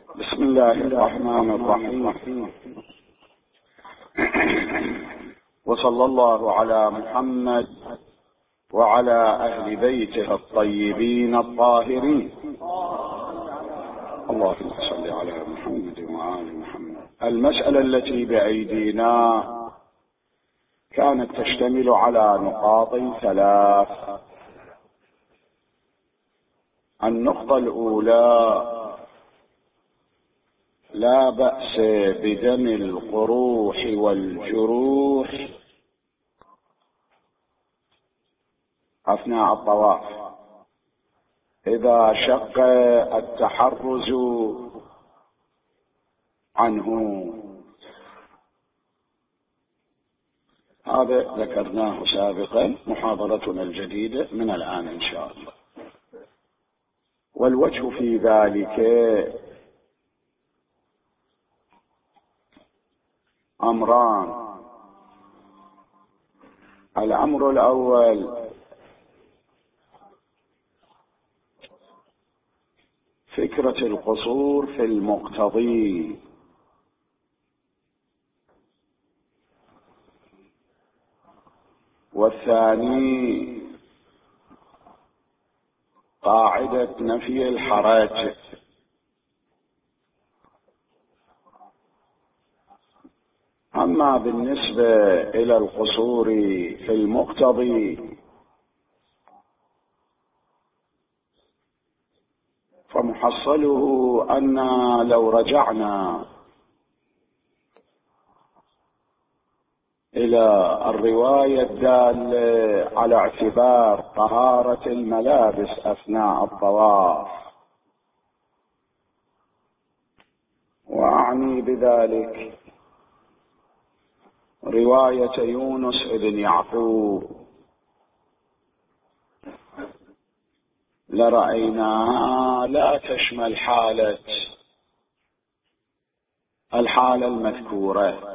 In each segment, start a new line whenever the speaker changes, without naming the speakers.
بسم الله الرحمن الرحيم. وصلى الله على محمد وعلى أهل بيته الطيبين الطاهرين. اللهم صل على محمد وآل محمد. المسألة التي بأيدينا كانت تشتمل على نقاط ثلاث. النقطة الأولى: لا بأس بدم القروح والجروح أثناء الطواف إذا شق التحرز عنه. هذا ذكرناه سابقا، محاضرتنا الجديدة من الآن إن شاء الله. والوجه في ذلك أمران. الأمر الأول: فكرة القصور في المقتضي، والثاني قاعدة نفي الحرج. أما بالنسبة إلى القصور في المقتضي فمحصله أن لو رجعنا إلى الرواية الدالة على اعتبار طهارة الملابس أثناء الطواف، وأعني بذلك رواية يونس بن يعقوب، لرأيناها لا تشمل الحالة المذكورة،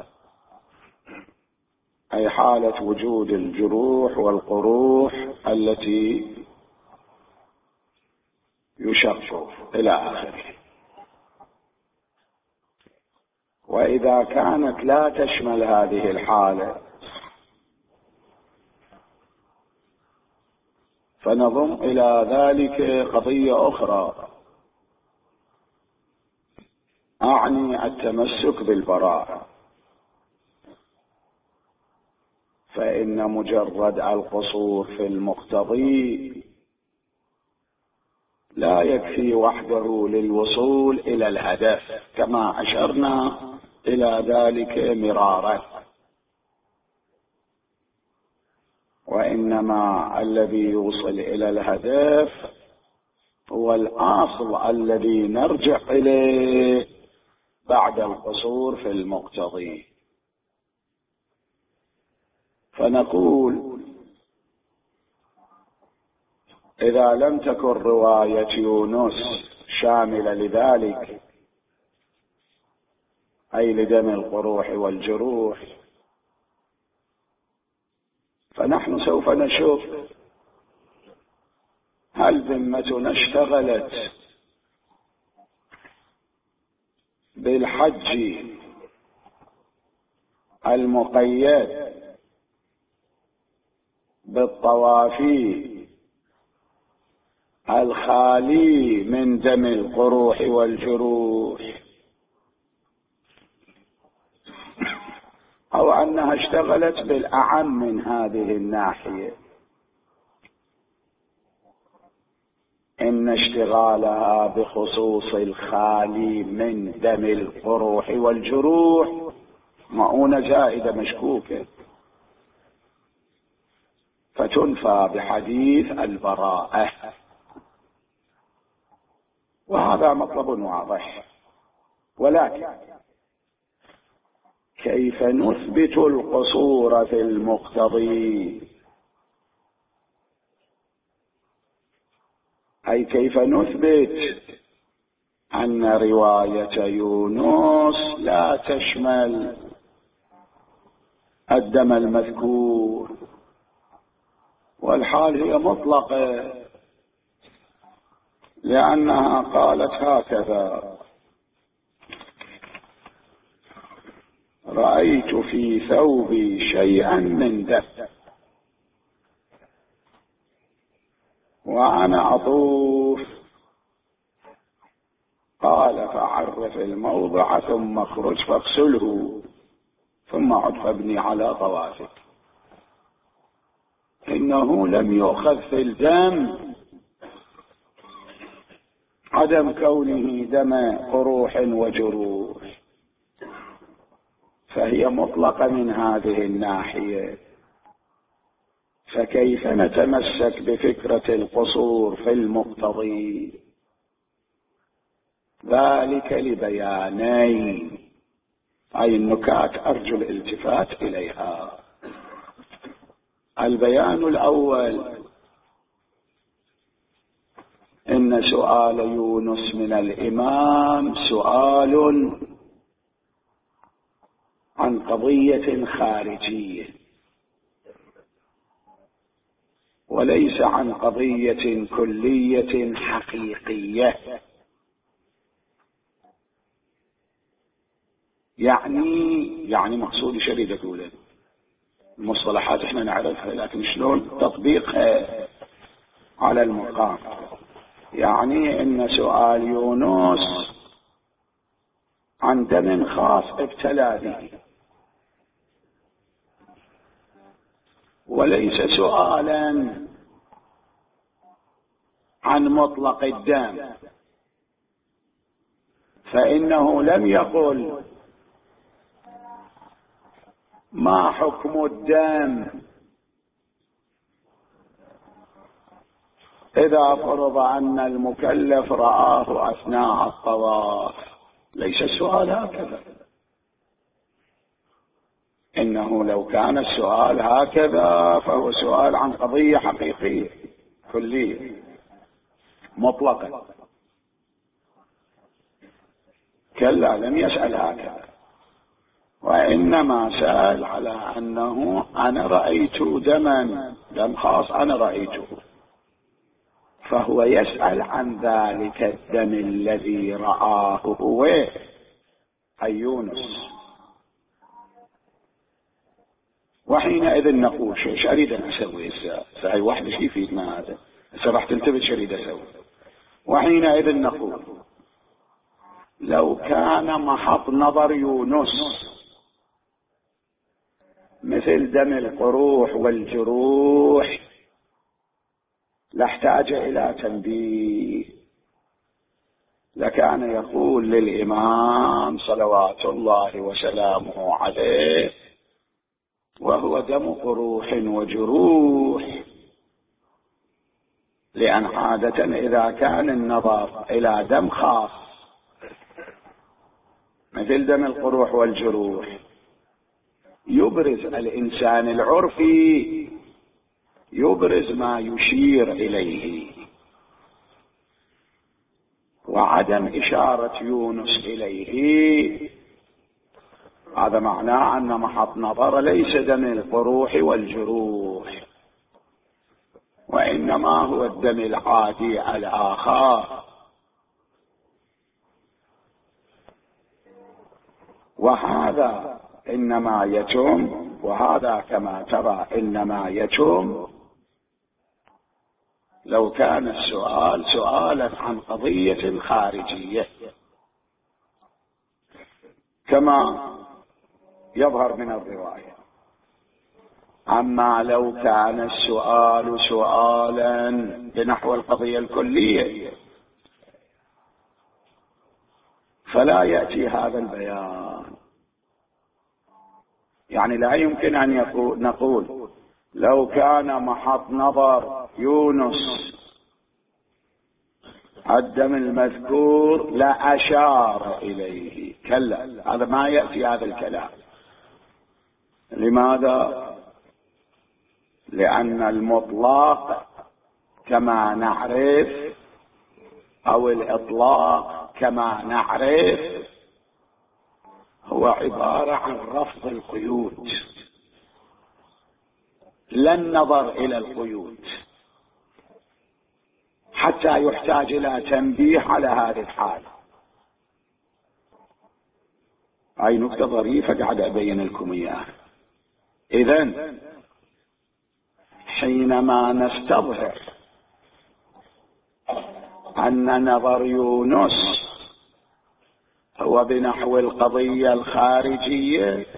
أي حالة وجود الجروح والقروح التي يشق إلى آخره. وإذا كانت لا تشمل هذه الحالة فنضم إلى ذلك قضية أخرى، أعني التمسك بالبراءة. فإن مجرد القصور في المقتضي لا يكفي وحده للوصول إلى الهدف، كما أشرنا إلى ذلك مرارا، وإنما الذي يوصل إلى الهدف هو الأصل الذي نرجع إليه بعد القصور في المقتضي. فنقول: إذا لم تكن رواية يونس شاملة لذلك، أي لدم القروح والجروح، فنحن سوف نشوف هل ذمتنا اشتغلت بالحج المقيد بالطواف الخالي من دم القروح والجروح، أو أنها اشتغلت بالأعم من هذه الناحية. إن اشتغالها بخصوص الخالي من دم القروح والجروح مؤونة زائدة مشكوكة، فتنفى بحديث البراءة، وهذا مطلب واضح. ولكن كيف نثبت القصور في المقتضي؟ أي كيف نثبت أن رواية يونس لا تشمل الدم المذكور، والحال هي مطلقة، لأنها قالت هكذا: رأيت في ثوبي شيئا من دم وأنا أطوف. قال فعرف الموضع ثم اخرج فاغسله ثم عد فابني على طوافك. إنه لم يؤخذ في الدم عدم كونه دم قروح وجروح، فهي مطلقة من هذه الناحية. فكيف نتمسك بفكرة القصور في المقتضي؟ ذلك لبيانين، أي النكات أرجو الالتفات إليها. البيان الأول: إن سؤال يونس من الإمام سؤال عن قضية خارجية وليس عن قضية كلية حقيقية. يعني مقصود شديد أقوله، المصطلحات احنا نعرفها لكن شلون تطبيقها على المقام. يعني ان سؤال يونس عن دم خاص ابتلى به وليس سؤالا عن مطلق الدم، فإنه لم يقل ما حكم الدم إذا فرض أن المكلف رآه أثناء الطواف. ليس السؤال هكذا. إنه لو كان السؤال هكذا فهو سؤال عن قضية حقيقية كلية مطلقة. كلا، لم يسأل هكذا، وإنما سأل على أنه أنا رأيت دم خاص أنا رأيته، فهو يسأل عن ذلك الدم الذي رآه هو أي يونس. وحينئذ نقول شو أريد أن أسوي هاي واحدة شيء يفيدنا هذا راح تنتبه شو أريد أسوي. وحينئذ نقول لو كان محط نظر يونس مثل دم القروح والجروح لاحتاج إلى تنبيه، لكان يقول للإمام صلوات الله وسلامه عليه وهو دم قروح وجروح، لأن عادة إذا كان النظر إلى دم خاص مثل دم القروح والجروح يبرز الإنسان العرفي يبرز ما يشير إليه، وعدم إشارة يونس إليه هذا معناه أن محط نظر ليس دم القروح والجروح، وإنما هو الدم العادي الآخر. وهذا إنما يتم، وهذا كما ترى إنما يتم لو كان السؤال سؤالا عن قضية خارجية كما يظهر من الرواية. أما لو كان السؤال سؤالا بنحو القضية الكلية فلا يأتي هذا البيان. يعني لا يمكن أن نقول لو كان محط نظر يونس الدم المذكور لا أشار إليه، كلا، هذا ما يأتي هذا الكلام. لماذا؟ لأن المطلق كما نعرف أو الإطلاق كما نعرف هو عبارة عن رفض القيود لا النظر إلى القيود، حتى يحتاج إلى تنبيه على هذه الحالة. هاي نقطة ظريفة قاعد أبين لكم إياها. إذن حينما نستظهر أن نظر يونس هو بنحو القضية الخارجية،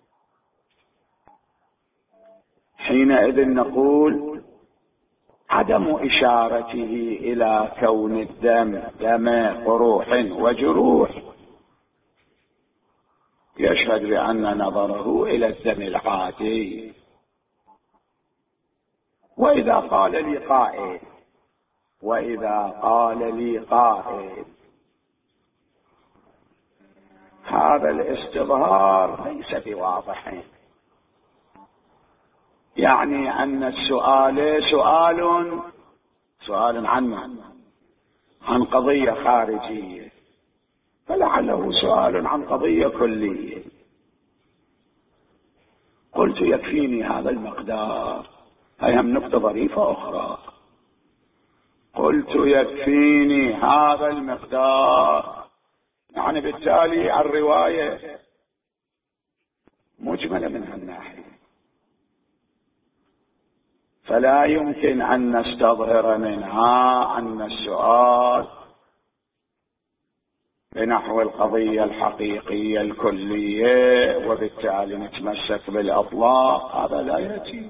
حينئذ نقول عدم إشارته إلى كون الدم دم قروح وجروح يشهد بأن نظره إلى الدم العادي. وإذا قال لي قائل هذا الاستظهار ليس بواضح، يعني أن السؤال سؤال عن قضية خارجية، فلعله سؤال عن قضية كلية. قلت يكفيني هذا المقدار. هي هم نقطة ظريفة أخرى. قلت يكفيني هذا المقدار، يعني بالتالي الرواية مجملة من هالناحية، فلا يمكن أن نستظهر منها أن السؤال بنحو القضية الحقيقية الكلية وبالتالي نتمسك بالأطلاق، هذا لا يأتي.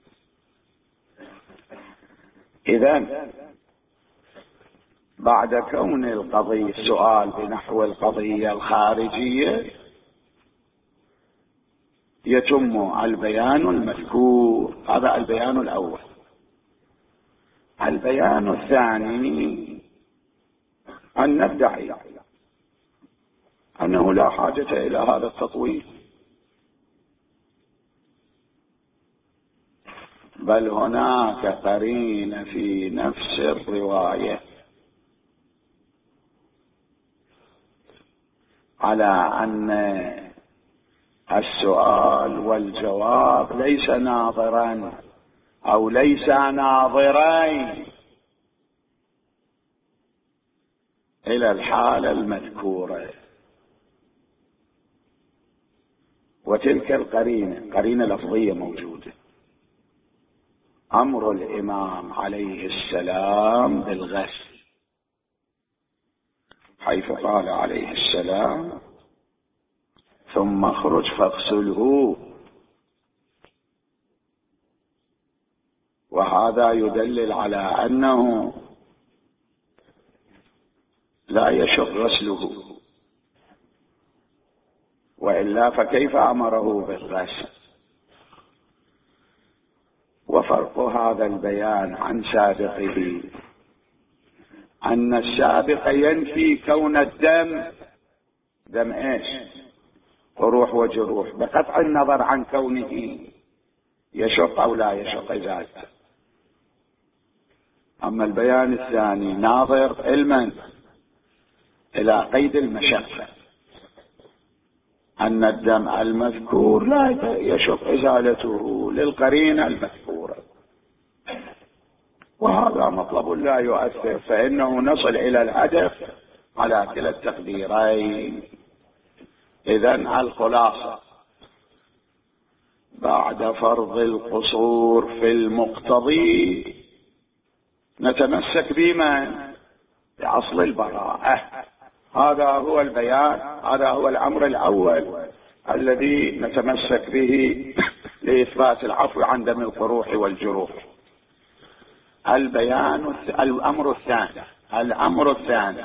إذن بعد كون القضية السؤال بنحو القضية الخارجية يتم البيان المذكور، هذا البيان الأول. البيان الثاني أن ندعي أنه لا حاجة إلى هذا التطويل، بل هناك قرين في نفس الرواية على أن السؤال والجواب ليس ناظرا أو ليس ناظرين إلى الحالة المذكورة. وتلك قرينة لفظية موجودة، أمر الإمام عليه السلام بالغسل، حيث قال عليه السلام ثم اخرج فاغسله، وهذا يدلل على أنه لا يشق غسله، وإلا فكيف أمره بالغسل؟ وفرق هذا البيان عن سابقه أن السابق ينفي كون الدم دم ايش؟ قروح وجروح، بقطع النظر عن كونه يشق أو لا يشق ذلك. أما البيان الثاني ناظر علما إلى قيد المشقة، أن الدم المذكور لا يشق إزالته للقرينة المذكورة، وهذا مطلب لا يؤثر، فإنه نصل إلى الهدف على كلا التقديرين. إذن الخلاصة بعد فرض القصور في المقتضي نتمسك بمن؟ بأصل البراءة. هذا هو البيان، هذا هو الأمر الأول الذي نتمسك به لإثبات العفو عن دم القروح والجروح. الأمر الثاني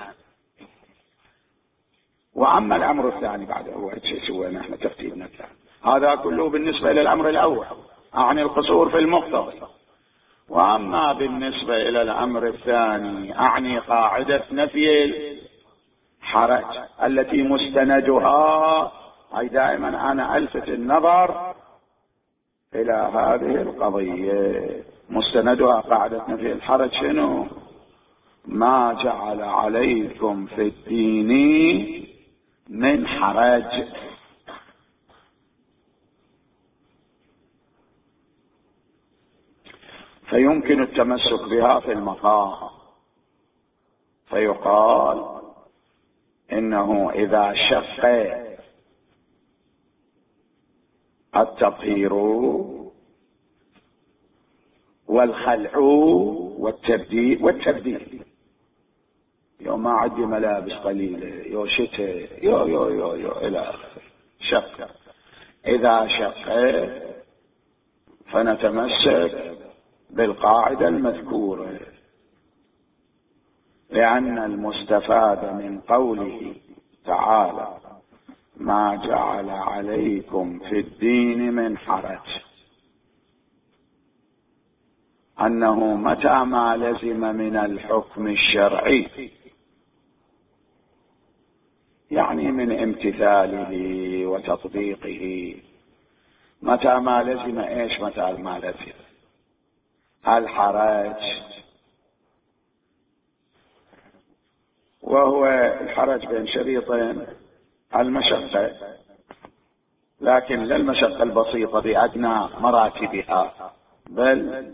وأما الأمر الثاني بعد هو شيء سوينا احنا ترتيبنا الثاني، هذا كله بالنسبة إلى الأمر الأول أعني القصور في المقتضي. وأما بالنسبة إلى الأمر الثاني أعني قاعدة نفي الحرج التي مستندها، أي دائما أنا ألفت النظر إلى هذه القضية، مستندها قاعدة نفي الحرج شنو؟ ما جعل عليكم في الدين من حرج. فيمكن التمسك بها في المقام، فيقال إنه إذا شق التطهير والخلع والتبديل. يوم ما عندي ملابس قليلة، يو شتاء، يو إلى آخره، شق. إذا شق فنتمسك بالقاعدة المذكورة، لأن المستفاد من قوله تعالى ما جعل عليكم في الدين من حرج، أنه متى ما لزم من الحكم الشرعي، يعني من امتثاله وتطبيقه، متى ما لزم ايش؟ متى ما لزم الحرج، وهو الحرج بين شريطين، المشقة، لكن لا المشقة البسيطة بأدنى مراتبها، بل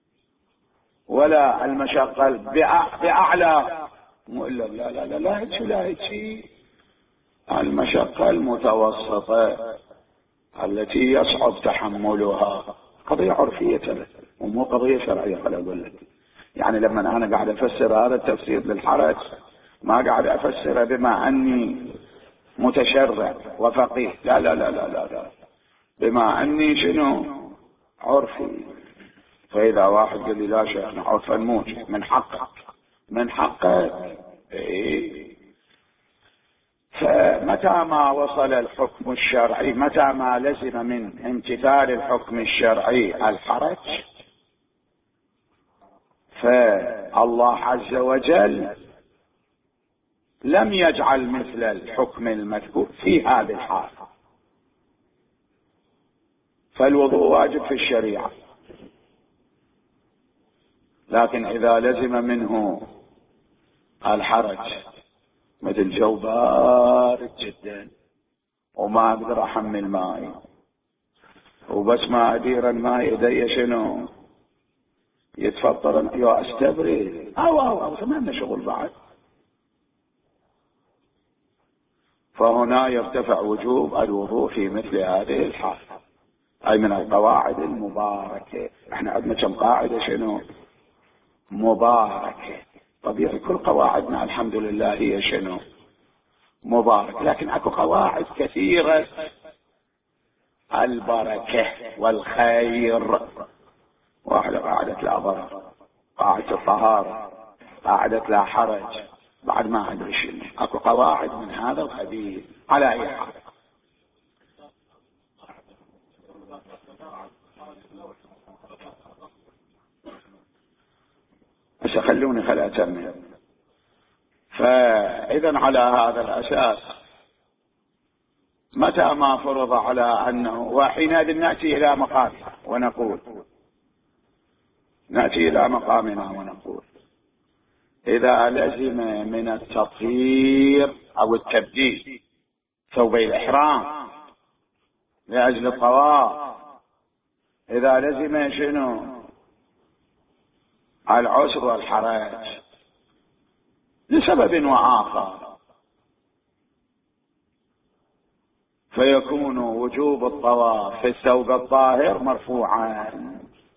ولا المشقة بأعلى، لا لا لا لا لا، المشقة المتوسطة التي يصعب تحملها، قضية عرفية ومو قضية شرعية. خلي أقول لك، يعني لما أنا قاعد أفسر هذا التفسير للحرج، ما قاعد أفسره بما أني متشرع وفقيه، لا لا لا لا لا, لا. بما أني شنو؟ عرفي. فإذا واحد قال لي لا شيخنا عرفا موجب، من حقك إيه. فمتى ما وصل الحكم الشرعي، متى ما لزم من امتثال الحكم الشرعي الحرج، فالله عز وجل لم يجعل مثل الحكم المذكور في هذه الحال. فالوضوء واجب في الشريعة، لكن إذا لزم منه الحرج، مثل جو بارد جدا وما أقدر أحمل ماء، وبس ما أدير الماء يدي شنو يتفطر، يا أستبرد أو ثمانية شغل بعد، فهنا يرتفع وجوب الوضوء في مثل هذه الحال. أي من القواعد المباركة. احنا عندنا كم قاعدة شنو مباركة. طبيعي كل قواعدنا الحمد لله هي شنو مبارك، لكن اكو قواعد كثيرة البركة والخير. واحدة قاعدة لا ضرر، قاعدة الطهارة، قاعدة لا حرج، بعد ما ادري شنو، اكو قواعد من هذا القبيل. على اي حال، بس خلوني أتمم. فإذا على هذا الأساس متى ما فرض على أنه، وحينئذ نأتي إلى مقامنا ونقول إذا لزم من التطهير أو التبديل ثوبي الإحرام لأجل الطواف، إذا لزم شنو العسر والحرج لسبب وآخر، فيكون وجوب الطواف في الثوب الطاهر مرفوعا.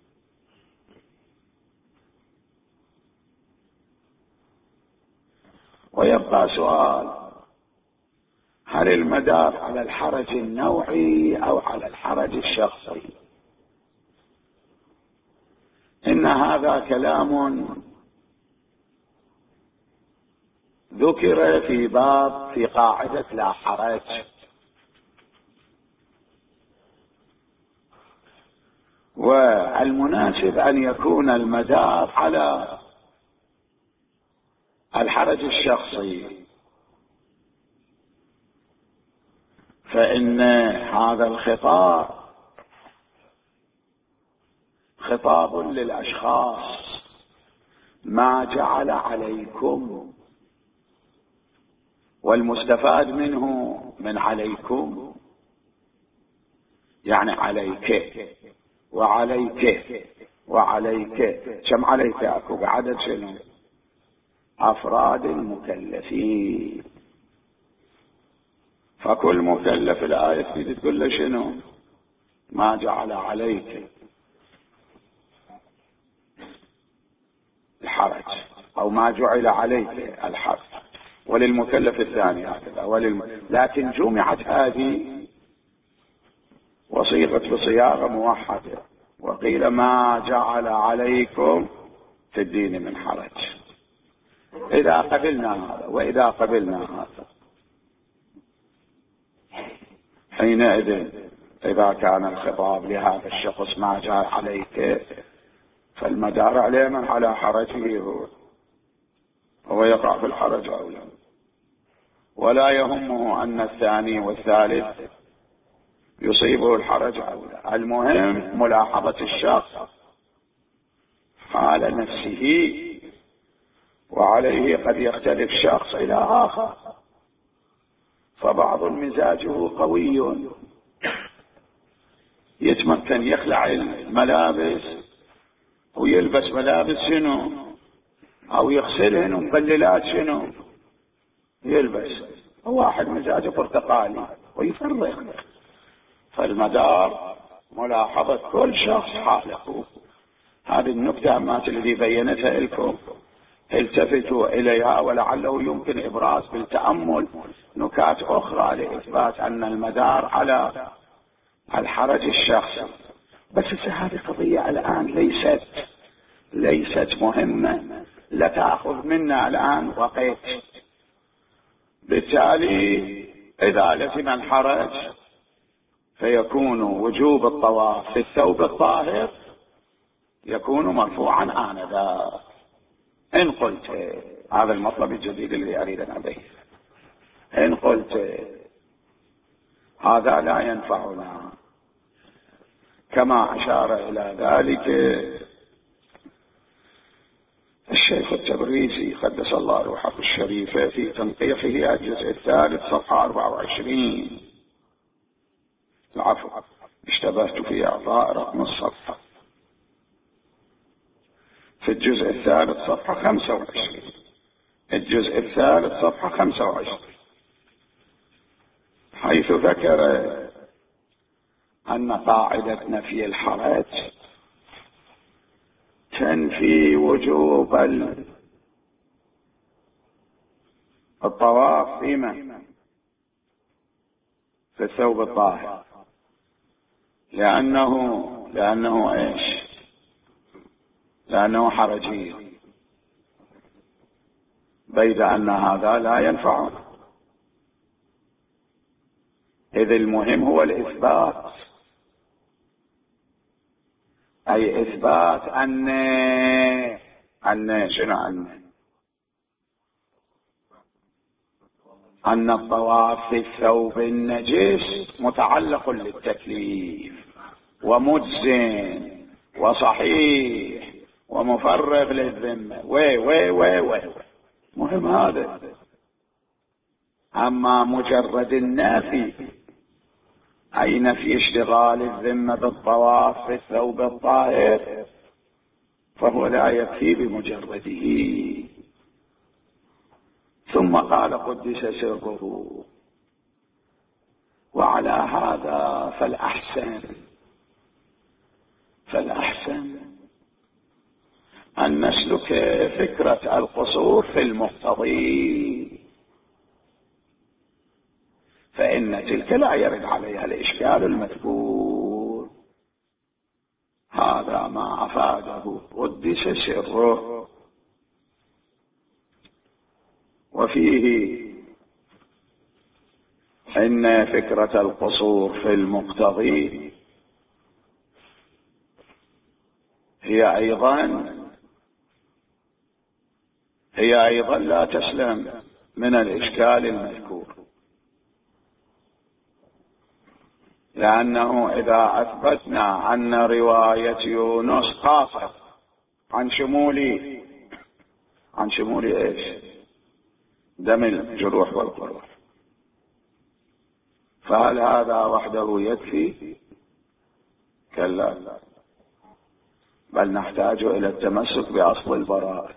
ويبقى سؤال: هل المدار على الحرج النوعي أو على الحرج الشخصي؟ إن هذا كلام ذكر في قاعدة لا حرج، والمناسب أن يكون المدار على الحرج الشخصي، فإن هذا الخطاب خطاب للأشخاص، ما جعل عليكم، والمستفاد منه من عليكم يعني عليك وعليك وعليك. كم عليك؟ اكو بعدد شنو افراد المكلفين، فكل مكلف الآية تريد تقول له شنو ما جعل عليك الحرج أو ما جعل عليك الحرج، وللمكلف الثاني هكذا لكن جمعت هذه وصيغت بصياغة موحدة، وقيل ما جعل عليكم في الدين من حرج. إذا قبلنا هذا وإذا قبلنا هذا، حينئذ إذا كان الخطاب لهذا الشخص ما جعل عليك، فالمدار عليه من على حرجه هو يقع في الحرج أولا، ولا يهمه أن الثاني والثالث يصيبه الحرج أولا. المهم ملاحظة الشخص حال نفسه، وعليه قد يختلف شخص إلى آخر، فبعض مزاجه قوي يتمكن يخلع الملابس ويلبس ملابس شنو، أو يغسلهن ومقللات شنو يلبس، واحد مزاجه برتقالي ويفرق. فالمدار ملاحظة كل شخص حاله. هذه النكتة ما الذي بينتها لكم التفتوا إليها، ولعله يمكن إبراز بالتأمل نكات أخرى لإثبات أن المدار على الحرج الشخصي. بس هذه قضية الآن ليست مهمة لا تأخذ منا الآن وقت. بالتالي إذا لزم الحرج فيكون وجوب الطواف في الثوب الطاهر يكون مرفوعا آنذاك. إن قلت هذا المطلب الجديد الذي أريد أن أبين، إن قلت هذا لا ينفعنا كما أشار إلى ذلك الشيخ التبريزي قدس الله روحه الشريفة في تنقيحه الجزء الثالث صفحة 24. العفو، اشتبهت في إعطاء رقم الصفحة. في الجزء الثالث صفحة 25، الجزء الثالث صفحة 25، حيث ذكر أن قاعدة نفي الحرج تنفي وجوب الطواف في الثوب الطاهر، لأنه إيش؟ لأنه حرجي، بيد أن هذا لا ينفعنا، إذ المهم هو الإثبات، أي إثبات أن الطواف في الثوب النجس متعلق للتكليف ومجزٍ وصحيح ومفرغ للذمة مهم هذا. أما مجرد النفي، أي نفي اشتغال الذمة بالطواف في الثوب الطاهر، فهو لا يكفي بمجرده. ثم قال قدس سره: وعلى هذا فالأحسن أن نسلك فكرة القصور في المقتضي، فإن تلك لا يرد عليها الإشكال المذكور. هذا ما أفاده قدس سره. وفيه إن فكرة القصور في المقتضي هي أيضا لا تسلم من الإشكال المذكور، لأنه إذا أثبتنا أن رواية يونس قاصر عن شمول إيش؟ دم الجروح والقروح، فهل هذا وحده يكفي؟ كلا، بل نحتاج إلى التمسك بأصل البراءة.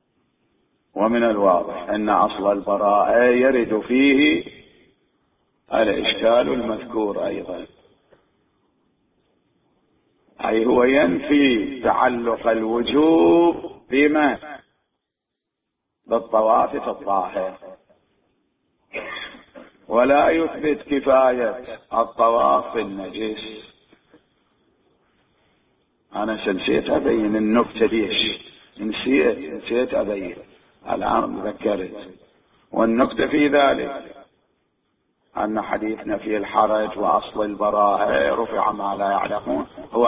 ومن الواضح أن أصل البراءة يرد فيه الإشكال المذكور أيضا، أي هو ينفي تعلق الوجوب بما بالطواف في الطاهر، ولا يثبت كفاية الطواف في النجس. أنا نسيت أبين النكتة ليش، نسيت أبين، الآن ذكرت. والنكتة في ذلك أن حديثنا في الحرج وأصل البراءة رفع ما لا يعلمون هو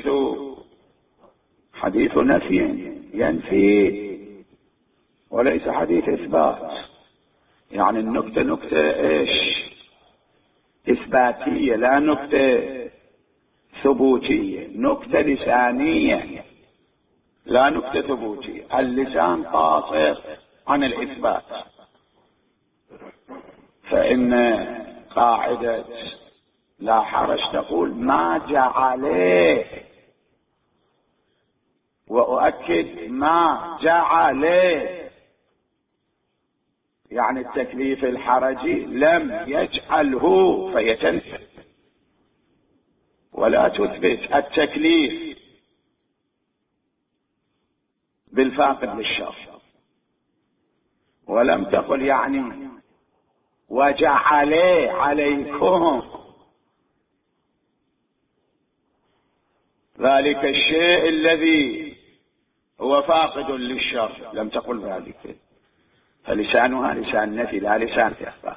حديث نفي ينفي وليس حديث إثبات. يعني النكتة نكتة إيش؟ إثباتية، لا نكتة ثبوتية، نكتة لسانية لا نكتة ثبوتية. اللسان قاصر عن الإثبات، فإن قاعدة لا حرج تقول ما جعله، وأؤكد ما جعله، يعني التكليف الحرجي لم يجعله فيتنفي، ولا تثبت التكليف بالفاقد للشر. ولم تقل يعني وجعل عليكم ذلك الشيء الذي هو فاقد للشر، لم تقل ذلك. فلسانها لسان نفي لا لسان إثبات.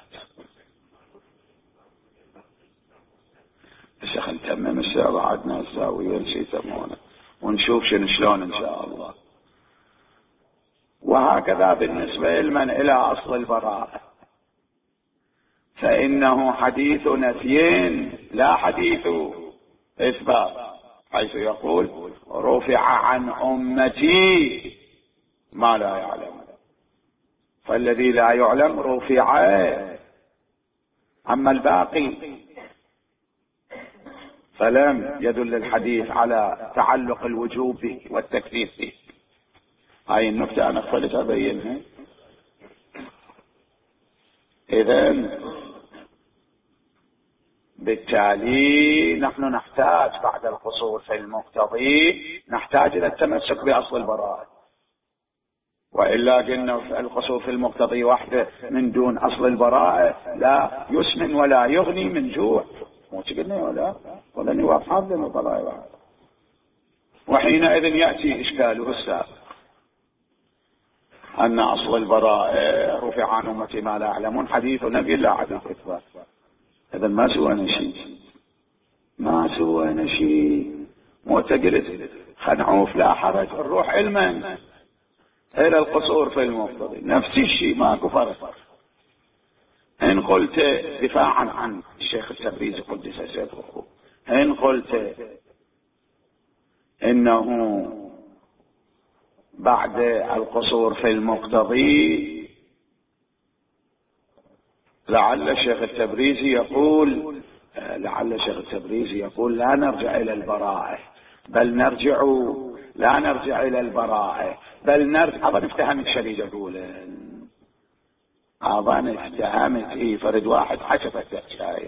بس نتمم الساعة بعدنا الزاوية نسيتمونا ونشوف شلون إن شاء الله. وهكذا بالنسبة لمن إلى أصل البراءة، فإنه حديث نفي لا حديث إثبات، حيث يقول رفع عن أمتي ما لا يعلم، فالذي لا يعلم رفع. أما الباقي فلم يدل الحديث على تعلق الوجوب والتكليف به. هاي النكتة أنا قلت أبينها. إذن بالتالي نحن نحتاج بعد القصور في المقتضي نحتاج إلى التمسك بأصل البراءة، وإلا قلنا القصور في المقتضي وحده من دون أصل البراءة لا يسمن ولا يغني من جوع. مو قلنا ولا نواب حاضر البراءة. وحينئذ يأتي إشكاله السابق أن أصل البراءة رفع عن أمتي ما لا يعلمون حديث نبي لا حديث إثبات. إذا ما سوى شيء معتقد خنعوف لا حرج الروح علما إلى القصور في المقتضي نفس الشيء، ماكو فرق. إن قلت دفاعا عن الشيخ التبريزي قدس سره، إن قلت إنه بعد القصور في المقتضي لعل الشيخ التبريزي يقول لا نرجع إلى البراءة بل نرجع، لا نرجع إلى البراءة بل نرجع. أظن افتهمت شديد أقول أظن افتهمت فرد واحد حشفت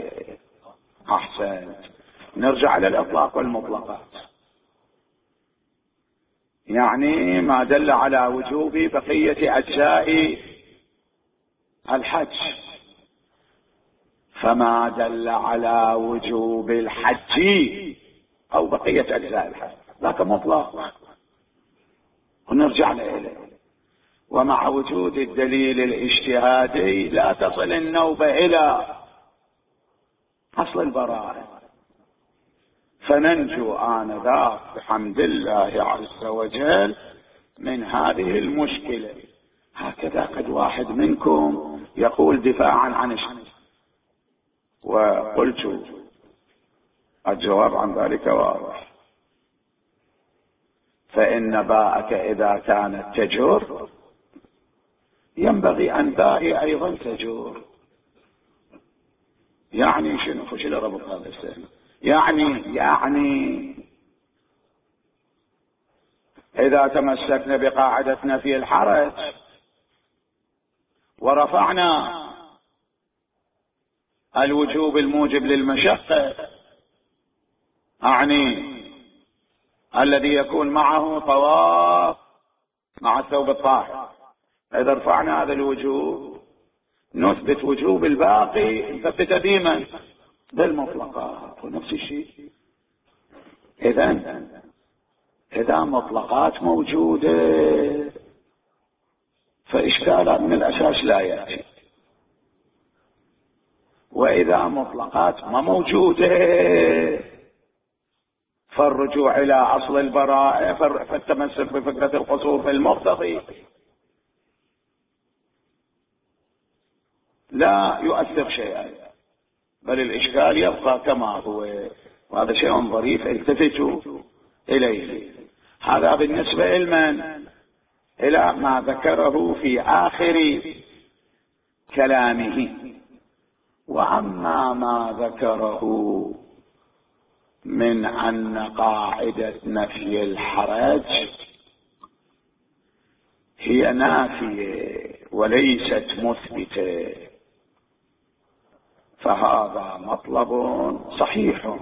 أحسن. نرجع على الإطلاق والمطلقات، يعني ما دل على وجوب بقية أجزاء الحج، فما دل على وجوب الحج أو بقية أجزاء الحج ذاك مطلق ونرجع إليه. ومع وجود الدليل الاجتهادي لا تصل النوبة إلى أصل البراءة، فننجو آنذاك بحمد الله عز وجل من هذه المشكلة. هكذا قد واحد منكم يقول دفاعا عن الشيء، وقلت الجواب عن ذلك واضح. فإن باءك إذا كانت تجور ينبغي أن باء أيضا تجور. يعني شنو فشل ربط هذا السنة؟ يعني إذا تمسكنا بقاعدتنا في الحرج ورفعنا الوجوب الموجب للمشقة، أعني الذي يكون معه طواف مع الثوب الطاهر. إذا رفعنا هذا الوجوب نثبت وجوب الباقي، نثبت ديما بالمطلقات، ونفس الشيء إذا مطلقات موجودة فإشكالات من الأساس لا يأتي، وإذا مطلقات ما موجودة فالرجوع إلى أصل البراءة، فالتمسك بفكرة القصور في المقتضي لا يؤثر شيئا، بل الإشكال يبقى كما هو، وهذا شيء ظريف التفتوا إليه. هذا بالنسبة إلى ما ذكره في آخر كلامه. وأما ما ذكره من أن قاعدة نفي الحرج هي نافية وليست مثبتة، فهذا مطلب صحيح.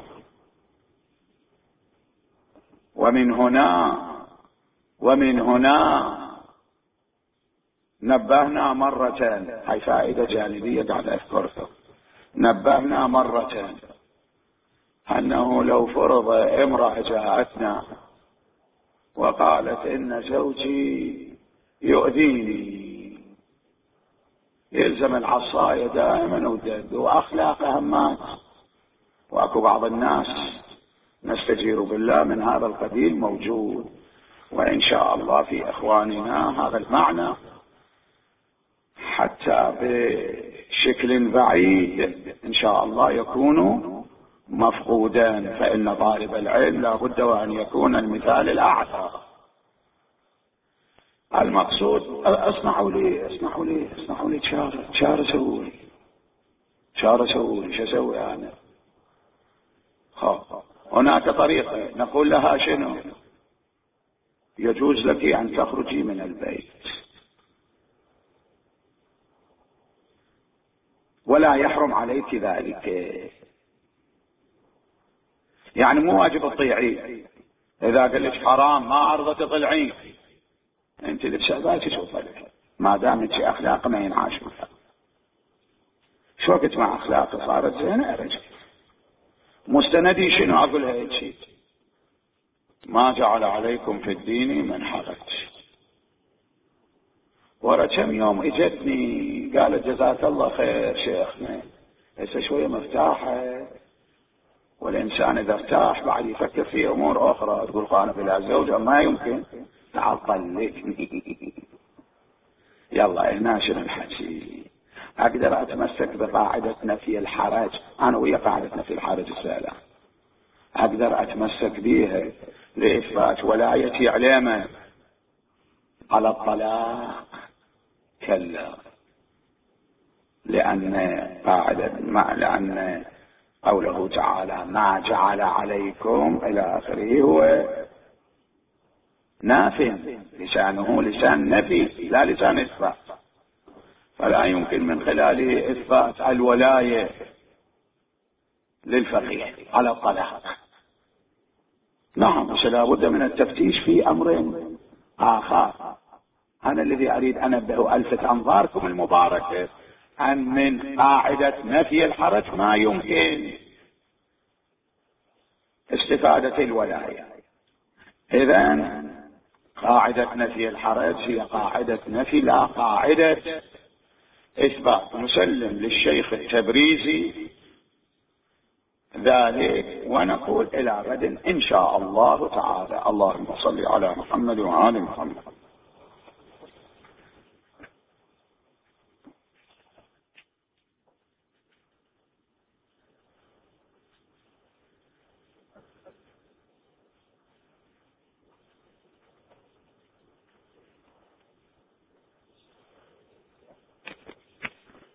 ومن هنا نبهنا مرة، هاي فائدة جانبية قاعد أذكرها، نبهنا مرة أنه لو فرض امرأة جاءتنا وقالت إن زوجي يؤذيني، يلزم العصاية دائما ودد وأخلاق همات، وأكو بعض الناس نستجير بالله من هذا القبيل موجود، وإن شاء الله في إخواننا هذا المعنى حتى بشكل بعيد إن شاء الله يكون مفقودا، فإن طالب العلم لا بد وأن يكون المثال الأعلى. المقصود اسمحوا لي شار سوي شو اسوي انا؟ هناك طريقة نقول لها شنو؟ يجوز لك أن تخرجي من البيت ولا يحرم عليك ذلك، يعني مو واجب تطيعي. إذا قال لك حرام ما أرضى تطلعين، أنت لبساباتي شوف لك، ما دامت أخلاق ما ينعاش معها. شو وقت مع أخلاق صارت زينة رجل مستندي شنو أقول هيك شيء؟ ما جعل عليكم في الدين من حرج. ورا كم يوم اجتني قالت جزاك الله خير شيخنا، هسه شوية مرتاحة، والإنسان إذا ارتاح بعد يفكر في أمور أخرى، تقول قانا بلا زوجة ما يمكن، تعال طلقني. يلا ناشر الحكي. أقدر أتمسك بقاعدة نفي الحرج، أنا ويا قاعدة نفي الحرج السلام، أقدر أتمسك بيها لإثبات ولايتي علامة على الطلاق؟ كلا، لأن قوله تعالى ما جعل عليكم إلى آخره هو نافٍ، لسانه لسان نفي لا لسان إثبات، فلا يمكن من خلاله إثبات الولاية للفقيه على الطلاق. نعم، لا بد من التفتيش في أمر آخر. أنا الذي أريد أن أنبه ألفت أنظاركم المباركة أن من قاعدة نفي الحرج ما يمكن استفادة الولاية. إذن قاعدة نفي الحرج هي قاعدة نفي لا قاعدة إثبات. نسلم للشيخ التبريزي ذلك ونقول إلى غد إن شاء الله تعالى. اللهم صل على محمد وآل محمد.